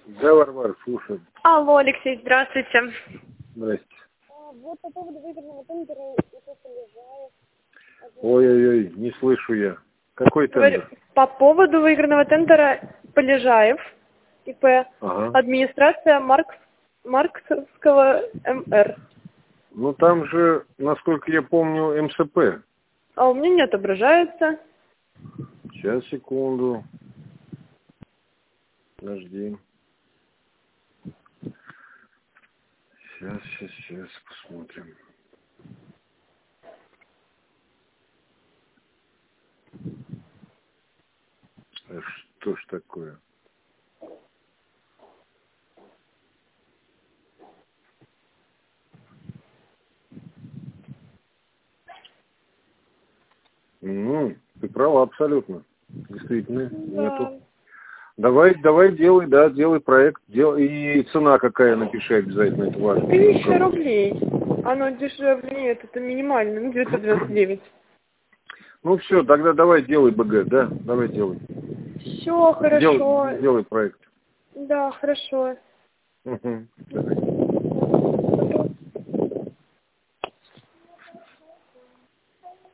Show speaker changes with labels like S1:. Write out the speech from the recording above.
S1: Да, Варвара, слушай.
S2: Алло, Алексей, здравствуйте.
S1: Здрасте.
S3: Вот по поводу выигранного тендера это Полежаев.
S1: Ой-ой-ой, не слышу я. Какой тендер?
S2: По поводу выигранного тендера Полежаев, ИП,
S1: Ага.
S2: администрация Марксовского МР.
S1: Ну там же, насколько я помню, МСП.
S2: А у меня не отображается.
S1: Сейчас, секунду. Подожди. Сейчас посмотрим. А что ж такое? Ты права абсолютно. Действительно, нету. Давай делай, да, делай проект. И цена какая, напиши обязательно, это важно.
S2: 1000 рублей. Оно дешевле нет, это минимально, 999.
S1: Ну все, тогда давай делай БГ, да, давай делай.
S2: Все, хорошо.
S1: Делай проект.
S2: Да, хорошо.
S1: Давай.